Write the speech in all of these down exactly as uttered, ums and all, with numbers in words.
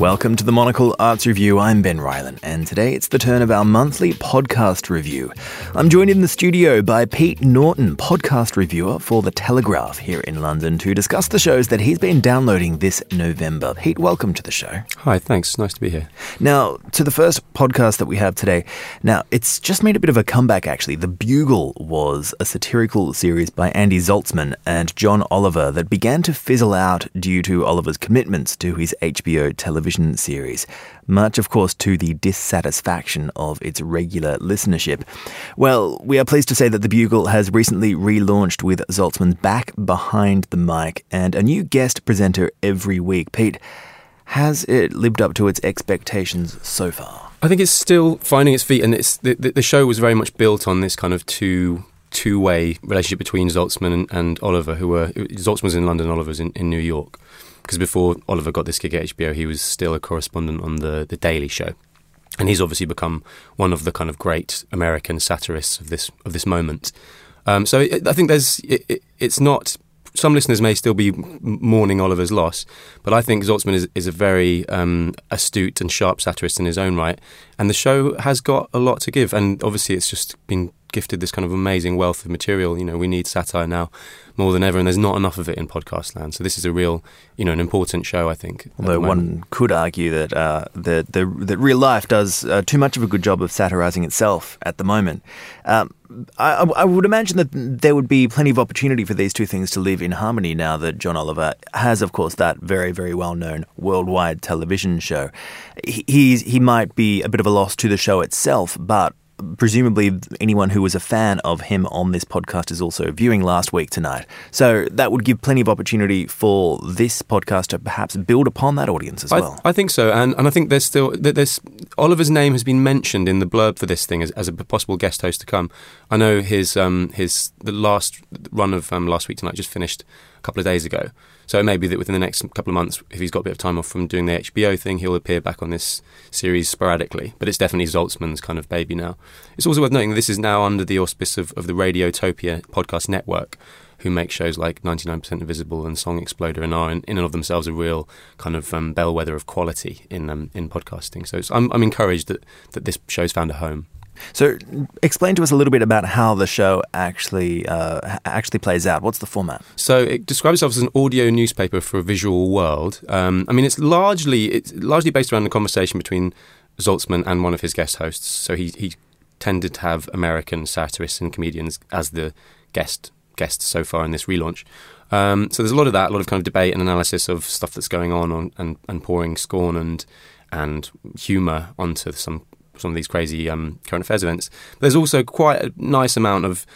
Welcome to the Monocle Arts Review. I'm Ben Ryland, and today it's the turn of our monthly podcast review. I'm joined in the studio by Pete Norton, podcast reviewer for The Telegraph here in London, to discuss the shows that he's been downloading this November. Pete, welcome to the show. Hi, thanks. Nice to be here. Now, to the first podcast that we have today. Now, it's just made a bit of a comeback, actually. The Bugle was a satirical series by Andy Zaltzman and John Oliver that began to fizzle out due to Oliver's commitments to his H B O television series, much, of course, to the dissatisfaction of its regular listenership. Well, we are pleased to say that The Bugle has recently relaunched with Zaltzman back behind the mic and a new guest presenter every week. Pete, has it lived up to its expectations so far? I think it's still finding its feet, and it's the, the, the show was very much built on this kind of two two-way relationship between Zaltzman and, and Oliver, who were Zaltzman was in London, Oliver was in, in New York. Because before Oliver got this gig at H B O, he was still a correspondent on the, the Daily Show. And he's obviously become one of the kind of great American satirists of this of this moment. Um, so it, I think there's it, it, it's not... Some listeners may still be mourning Oliver's loss, but I think Zaltzman is, is a very um, astute and sharp satirist in his own right. And the show has got a lot to give. And obviously it's just been gifted this kind of amazing wealth of material. You know, we need satire now more than ever, and there's not enough of it in podcast land. So this is a real, you know, an important show, I think. Although one could argue that uh, the, the that real life does uh, too much of a good job of satirising itself at the moment. Um, I, I would imagine that there would be plenty of opportunity for these two things to live in harmony now that John Oliver has, of course, that very, very well-known worldwide television show. He, he's, he might be a bit of a loss to the show itself, but presumably anyone who was a fan of him on this podcast is also viewing Last Week Tonight. So that would give plenty of opportunity for this podcast to perhaps build upon that audience as I, well. I think so, and and I think there's still there's Oliver's name has been mentioned in the blurb for this thing as, as a possible guest host to come. I know his um his the last run of um, Last Week Tonight just finished a couple of days ago. So it may be that within the next couple of months, if he's got a bit of time off from doing the H B O thing, he'll appear back on this series sporadically. But it's definitely Zaltzman's kind of baby now. It's also worth noting that this is now under the auspice of, of the Radiotopia podcast network, who make shows like ninety-nine percent Invisible and Song Exploder, and are in, in and of themselves a real kind of um, bellwether of quality in um, in podcasting. So it's, I'm, I'm encouraged that, that this show's found a home. So explain to us a little bit about how the show actually uh, actually plays out. What's the format? So it describes itself as an audio newspaper for a visual world. Um, I mean, it's largely it's largely based around the conversation between Zaltzman and one of his guest hosts. So he he tended to have American satirists and comedians as the guest guests so far in this relaunch. Um, so there's a lot of that, a lot of kind of debate and analysis of stuff that's going on, on and, and pouring scorn and and humour onto some. some of these crazy um, current affairs events. But there's also quite a nice amount of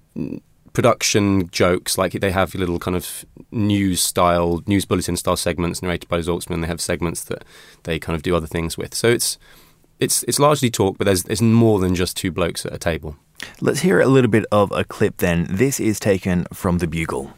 production jokes, like they have little kind of news style, news bulletin style segments narrated by Zaltzman. They have segments that they kind of do other things with. So it's it's it's largely talk, but there's there's more than just two blokes at a table. Let's hear a little bit of a clip then. This is taken from The Bugle.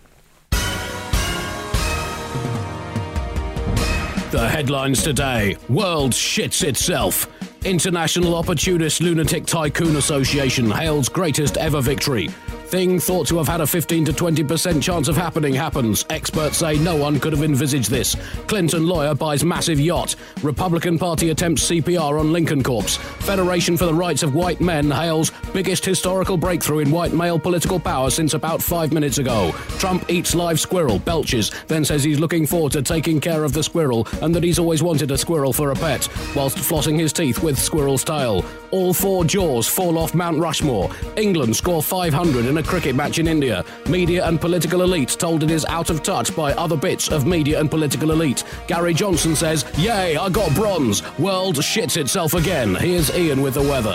The headlines today. World shits itself. International Opportunist Lunatic Tycoon Association hails greatest ever victory. Thing thought to have had a fifteen to twenty percent chance of happening happens. Experts say no one could have envisaged this. Clinton lawyer buys massive yacht. Republican Party attempts C P R on Lincoln Corpse. Federation for the Rights of White Men hails biggest historical breakthrough in white male political power since about five minutes ago. Trump eats live squirrel, belches, then says he's looking forward to taking care of the squirrel and that he's always wanted a squirrel for a pet, whilst flossing his teeth with squirrel style. All four jaws fall off Mount Rushmore. England score five hundred in a cricket match in India. Media and political elite told it is out of touch by other bits of media and political elite. Gary Johnson says, "Yay, I got bronze. World shits itself again." Here's Ian with the weather.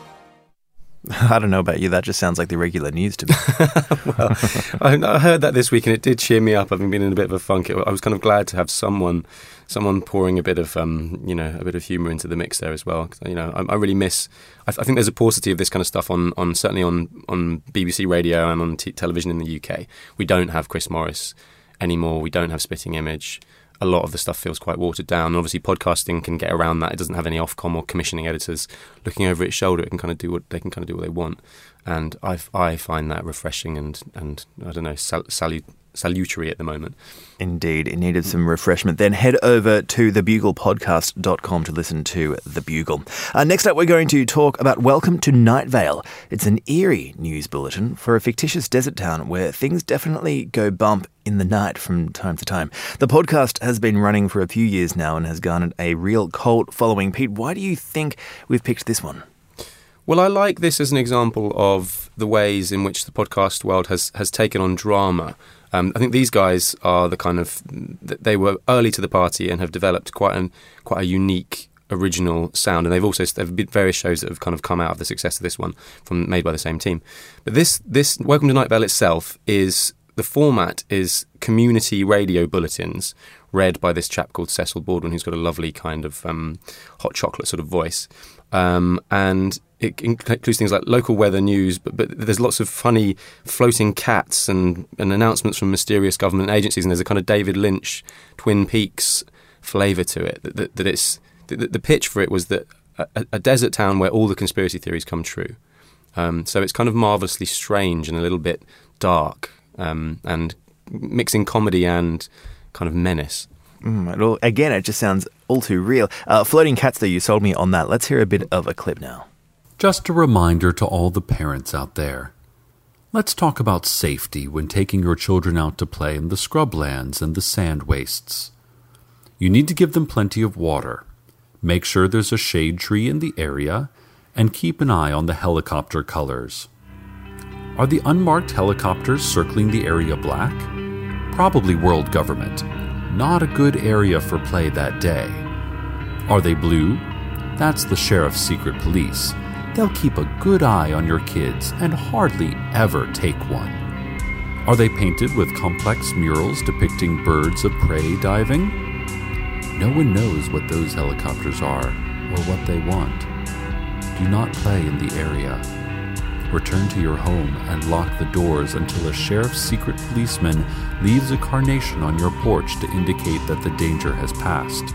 I don't know about you, that just sounds like the regular news to me. Well, I heard that this week and it did cheer me up. I've been in a bit of a funk. I was kind of glad to have someone someone pouring a bit of, um, you know, a bit of humour into the mix there as well. You know, I, I really miss, I, th- I think there's a paucity of this kind of stuff on, on certainly on, on B B C Radio and on t- television in the U K. We don't have Chris Morris anymore. We don't have Spitting Image. A lot of the stuff feels quite watered down. And obviously, podcasting can get around that. It doesn't have any Ofcom or commissioning editors looking over its shoulder. It can kind of do what they can kind of do what they want, and I, I find that refreshing and, and I don't know sal- salut- salutary at the moment. Indeed, it needed some refreshment. Then head over to the bugle podcast dot com to listen to The Bugle. Uh, next up, we're going to talk about Welcome to Night Vale. It's an eerie news bulletin for a fictitious desert town where things definitely go bump in the night from time to time. The podcast has been running for a few years now and has garnered a real cult following. Pete, why do you think we've picked this one? Well, I like this as an example of the ways in which the podcast world has, has taken on drama. Um, I think these guys are the kind of, they were early to the party and have developed quite an quite a unique original sound. And they've also, there have been various shows that have kind of come out of the success of this one, from made by the same team. But this, this Welcome to Night Vale itself is, the format is community radio bulletins read by this chap called Cecil Baldwin, who's got a lovely kind of um, hot chocolate sort of voice. Um, and it includes things like local weather news, but, but there's lots of funny floating cats and, and announcements from mysterious government agencies, and there's a kind of David Lynch, Twin Peaks flavour to it. That, that, that it's the, the pitch for it was that a, a desert town where all the conspiracy theories come true. Um, so it's kind of marvellously strange and a little bit dark, um, and mixing comedy and kind of menace. Mm, well, again, it just sounds all too real. Uh, floating cats, though, you sold me on that. Let's hear a bit of a clip now. Just a reminder to all the parents out there. Let's talk about safety when taking your children out to play in the scrublands and the sand wastes. You need to give them plenty of water. Make sure there's a shade tree in the area, and keep an eye on the helicopter colors. Are the unmarked helicopters circling the area black? Probably world government. Not a good area for play that day. Are they blue? That's the sheriff's secret police. They'll keep a good eye on your kids and hardly ever take one. Are they painted with complex murals depicting birds of prey diving? No one knows what those helicopters are or what they want. Do not play in the area. Return to your home and lock the doors until a sheriff's secret policeman leaves a carnation on your porch to indicate that the danger has passed.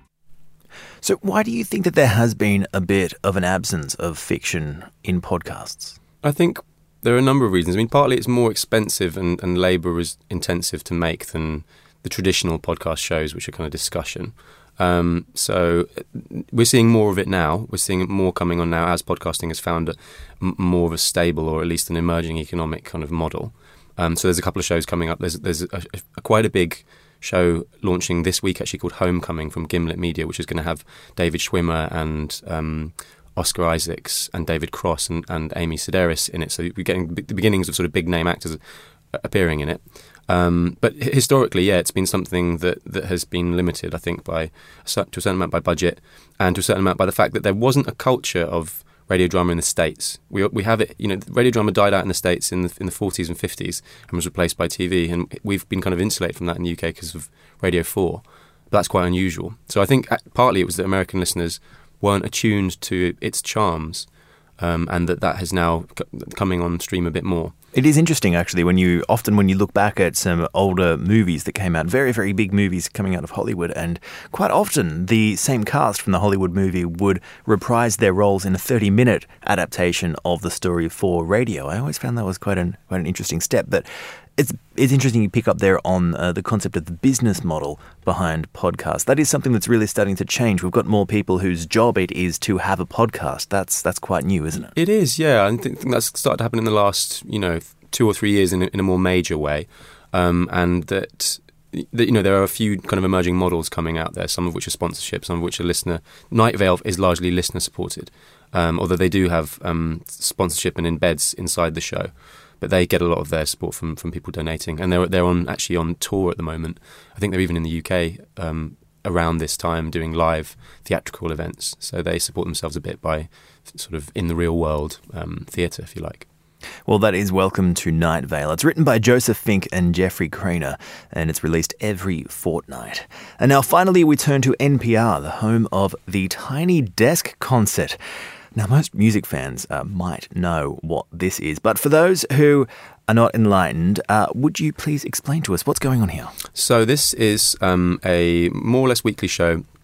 So why do you think that there has been a bit of an absence of fiction in podcasts? I think there are a number of reasons. I mean, partly it's more expensive and, and labour is intensive to make than the traditional podcast shows, which are kind of discussion. Um, so we're seeing more of it now. We're seeing more coming on now as podcasting has found a, m- more of a stable or at least an emerging economic kind of model. Um, so there's a couple of shows coming up. There's there's a, a, quite a big show launching this week actually called Homecoming from Gimlet Media, which is going to have David Schwimmer and um, Oscar Isaacs and David Cross and, and Amy Sedaris in it. So we're getting the beginnings of sort of big name actors appearing in it. Um, but historically, yeah, it's been something that, that has been limited, I think, by to a certain amount by budget and to a certain amount by the fact that there wasn't a culture of radio drama in the States. We we have it, you know, radio drama died out in the States in the in the forties and fifties and was replaced by T V, and we've been kind of insulated from that in the U K because of Radio four. But that's quite unusual. So I think partly it was that American listeners weren't attuned to its charms, um, and that that has now c- coming on stream a bit more. It is interesting, actually, when you often when you look back at some older movies that came out, very, very big movies coming out of Hollywood, and quite often the same cast from the Hollywood movie would reprise their roles in a thirty-minute adaptation of the story for radio. I always found that was quite an quite an interesting step, but it's it's interesting you pick up there on uh, the concept of the business model behind podcasts. That is something that's really starting to change. We've got more people whose job it is to have a podcast. That's that's quite new, isn't it? It is, yeah. I think, think that's started to happen in the last, you know, two or three years in a, in a more major way, um, and that, that you know there are a few kind of emerging models coming out there. Some of which are sponsorship, some of which are listener. Night Vale is largely listener supported, um, although they do have um, sponsorship and embeds inside the show. But they get a lot of their support from, from people donating, and they're they're on actually on tour at the moment. I think they're even in the U K um, around this time doing live theatrical events. So they support themselves a bit by sort of in the real world um, theatre, if you like. Well, that is Welcome to Night Vale. It's written by Joseph Fink and Jeffrey Craner, and it's released every fortnight. And now finally we turn to N P R, the home of the Tiny Desk concert. Now, most music fans uh, might know what this is, but for those who are not enlightened, uh, would you please explain to us what's going on here? So this is um, a more or less weekly show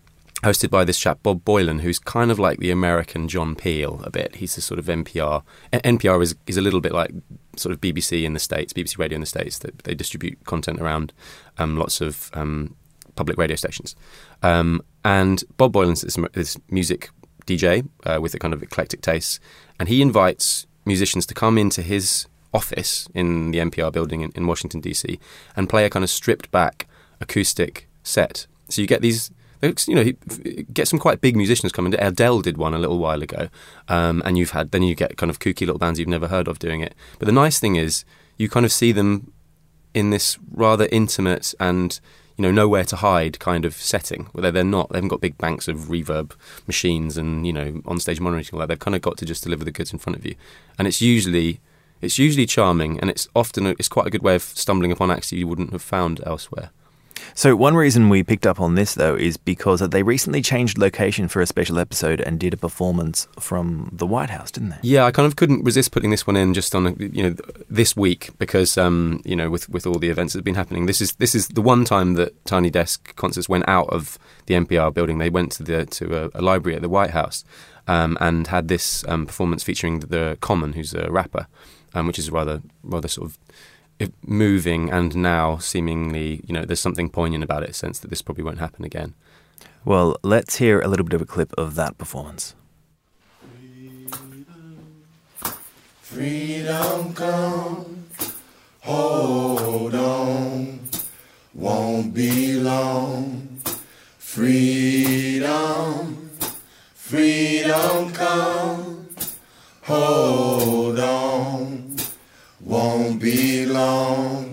hosted by this chap, Bob Boylan, who's kind of like the American John Peel a bit. He's a sort of N P R. N P R is, is a little bit like sort of B B C in the States, B B C Radio in the States. That they distribute content around um, lots of um, public radio stations. Um, and Bob Boylan's this, this music D J uh, with a kind of eclectic taste, and he invites musicians to come into his office in the N P R building in, in Washington, D C and play a kind of stripped back acoustic set. So you get these, you know, get some quite big musicians coming. Adele did one a little while ago, um, and you've had then you get kind of kooky little bands you've never heard of doing it. But the nice thing is you kind of see them in this rather intimate and, you know, nowhere to hide kind of setting where they're not, they haven't got big banks of reverb machines and, you know, on-stage monitoring and all that. They've kind of got to just deliver the goods in front of you. And it's usually, it's usually charming, and it's often, a, it's quite a good way of stumbling upon acts you wouldn't have found elsewhere. So one reason we picked up on this, though, is because they recently changed location for a special episode and did a performance from the White House, didn't they? Yeah, I kind of couldn't resist putting this one in just on, you know, this week because, um, you know, with, with all the events that have been happening, this is this is the one time that Tiny Desk concerts went out of the N P R building. They went to the to a, a library at the White House um, and had this um, performance featuring the Common, who's a rapper, um, which is rather rather sort of moving, and now seemingly, you know, there's something poignant about it, sense that this probably won't happen again. Well, let's hear a little bit of a clip of that performance. Freedom come, hold on, won't be long. Freedom, freedom come, hold on, won't be long.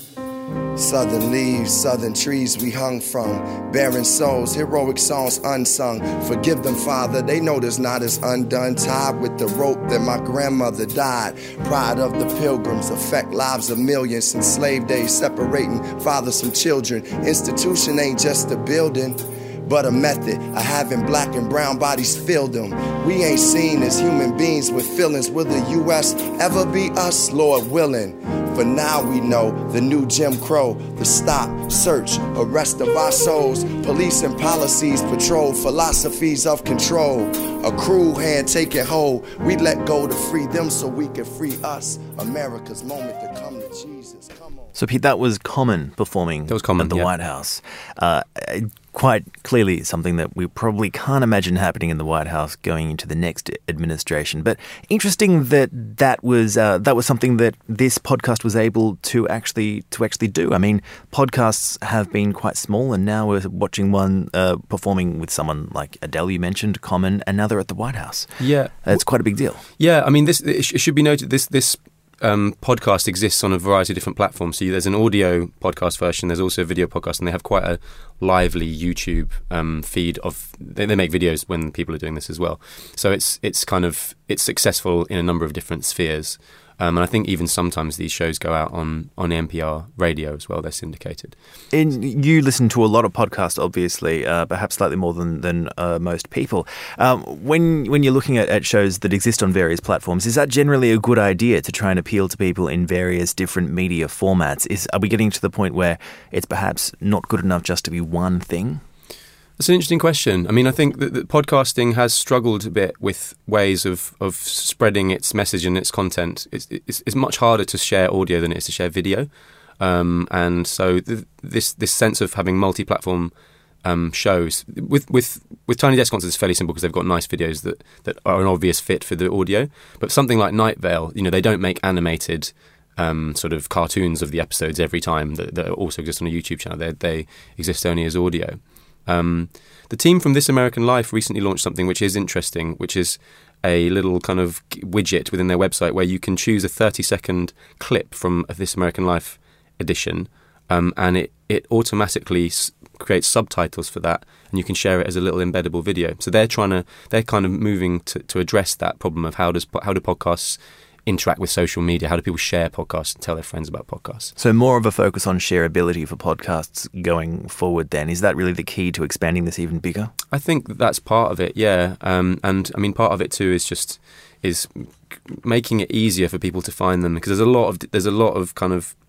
Southern leaves, southern trees we hung from, barren souls, heroic songs unsung. Forgive them, Father, they know this knot is undone. Tied with the rope that my grandmother died. Pride of the pilgrims affect lives of millions. Since slave days separating fathers from children. Institution ain't just a building, but a method of having black and brown bodies fill them. We ain't seen as human beings with feelings. Will the U S ever be us, Lord willing? For now we know the new Jim Crow, the stop, search, arrest of our souls. Police and policies patrol philosophies of control. A cruel hand taking hold. We let go to free them so we can free us. America's moment to come to Jesus. Come on. So, Pete, that was Common performing that was Common, at the yeah. White House. Uh, quite clearly something that we probably can't imagine happening in the White House going into the next administration. But interesting that that was uh, that was something that this podcast was able to actually to actually do. I mean, podcasts have been quite small, and now we're watching one uh, performing with someone like Adele, you mentioned, Common, and now they're at the White House. Yeah, it's quite a big deal. Yeah, I mean, this it should be noted. This this. Um, podcast exists on a variety of different platforms. So there's an audio podcast version, there's also a video podcast, and they have quite a lively YouTube um, feed of. They, they make videos when people are doing this as well. So it's it's kind of it's successful in a number of different spheres. Um, and I think even sometimes these shows go out on, on N P R radio as well. They're syndicated. And you listen to a lot of podcasts, obviously, uh, perhaps slightly more than, than uh, most people. Um, when when you're looking at, at shows that exist on various platforms, is that generally a good idea to try and appeal to people in various different media formats? Is Are we getting to the point where it's perhaps not good enough just to be one thing? That's an interesting question. I mean, I think that, that podcasting has struggled a bit with ways of, of spreading its message and its content. It's, it's, it's much harder to share audio than it is to share video. Um, and so th- this this sense of having multi-platform um, shows, with, with, with Tiny Desk concerts, it's fairly simple because they've got nice videos that, that are an obvious fit for the audio. But something like Night Vale, you know, they don't make animated um, sort of cartoons of the episodes every time that, that also exist on a YouTube channel. They, they exist only as audio. Um, the team from This American Life recently launched something which is interesting, which is a little kind of widget within their website where you can choose a thirty second clip from a This American Life edition, um, and it, it automatically s- creates subtitles for that, and you can share it as a little embeddable video. So they're trying to, they're kind of moving to, to address that problem of how does how do podcasts interact with social media? How do people share podcasts and tell their friends about podcasts? So more of a focus on shareability for podcasts going forward then. Is that really the key to expanding this even bigger? I think that's part of it, yeah. Um, and I mean, part of it too is just is making it easier for people to find them, because there's a lot of there's a lot of kind of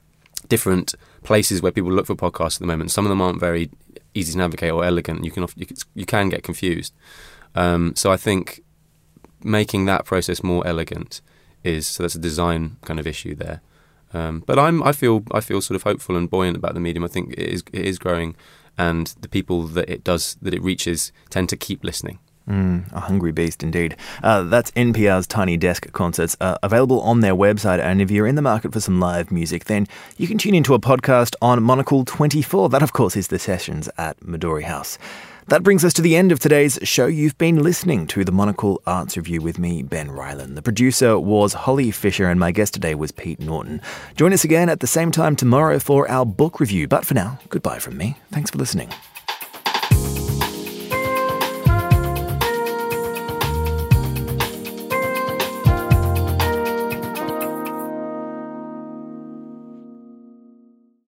different places where people look for podcasts at the moment. Some of them aren't very easy to navigate or elegant. You can you can, you can get confused. Um, so I think making that process more elegant is so that's a design kind of issue there. Um, but I'm I feel I feel sort of hopeful and buoyant about the medium. I think it is it is growing, and the people that it does that it reaches tend to keep listening. Mm, a hungry beast indeed. Uh, that's N P R's Tiny Desk concerts, uh, available on their website. And if you're in the market for some live music, then you can tune into a podcast on Monocle twenty-four. That, of course, is the sessions at Midori House. That brings us to the end of today's show. You've been listening to the Monocle Arts Review with me, Ben Ryland. The producer was Holly Fisher, and my guest today was Pete Norton. Join us again at the same time tomorrow for our book review. But for now, goodbye from me. Thanks for listening.